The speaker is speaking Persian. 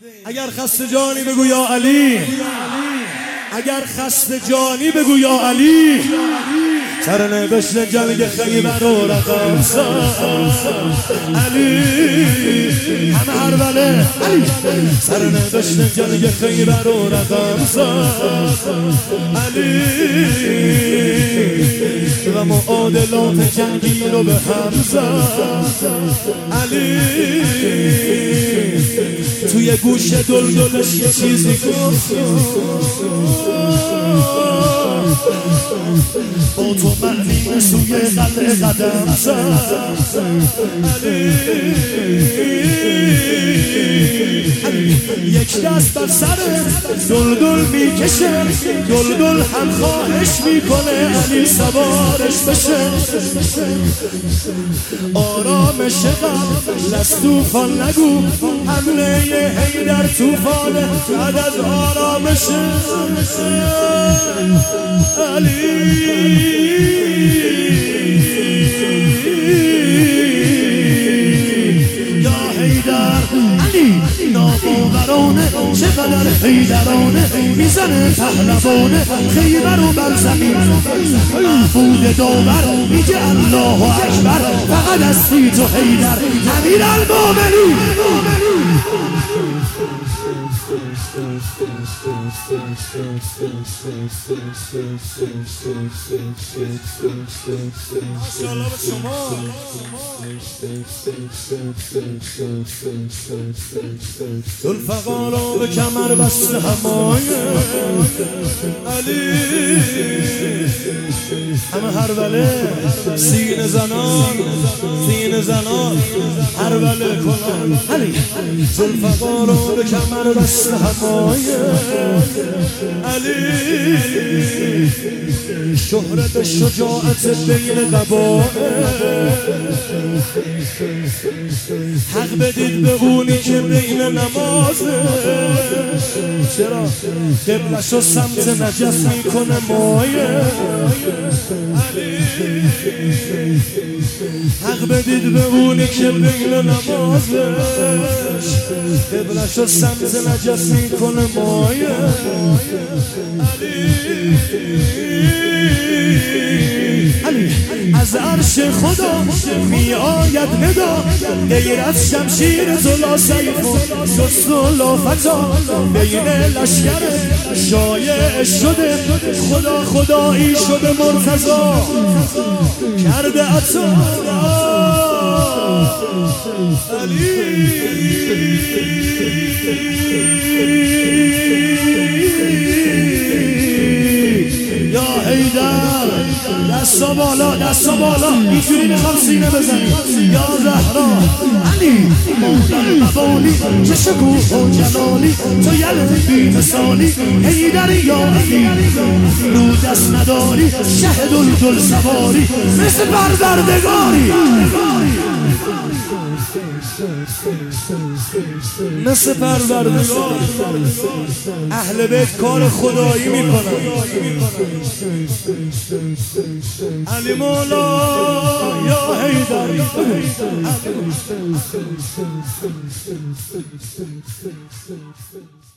اگر خسته جانی بگو یا علی، اگر خسته جانی بگو یا علی. سرنوشت جنگ خیبر و رقم علی، همه هربله سرنوشت جنگ خیبر و رقم علی، و معادلات جنگی رو به هم علی. توی گوش دلدلش یه چیزی گفت، با تو معنی سوی قلعه قدم علی. یک دست بر سر دلدل میکشه، دلدل هم خواهش میکنه علی سوارش بشه. آرامش قلب لست توفان نگو، حمله حیدر توفانه بعد از آرامش علی. یا حیدر علی ناباورانه، چقدر حیدرانه میزنه پهلوانه خیبر و بر زمین. معبود داور میگه الله اکبر، فقط هستی تو حیدر امیرالمومنین. ذوالفقار به کمر بسته همای علی، همه هربله سینه زنان، سینه زنان هربله کنان علی. ذوالفقار به کمر بسته همای علی، شهرت شجاعت بین قبائل. حق بدید به اونی که بین نمازه، چرا قبلش رو سمت نجف میکنه مایه علی. حق بدید به اونی که بین نمازش، قبلش رو سمت نجف میکنه مایه علی. از عرش خدا می آید ندا، غیر از شمشیر زلا سیف و جست و لافتا. بین لشکر شایع شده، خدا خدایی شده مرتضا کرده عطا علی. یا حیدر دستا بالا، دستا بالا، اینجوری میخوام سینه بزنی. یا زهرا علی مولای مبالی، چه شکوه و جلالی تو یل بی مثالی. حیدر یا علی رو دست نداری، شه دلدل سواری مثل پروردگاری، مثل پروردگار. اهل بیت کار خدایی میکنن علی مولا یا حیدر.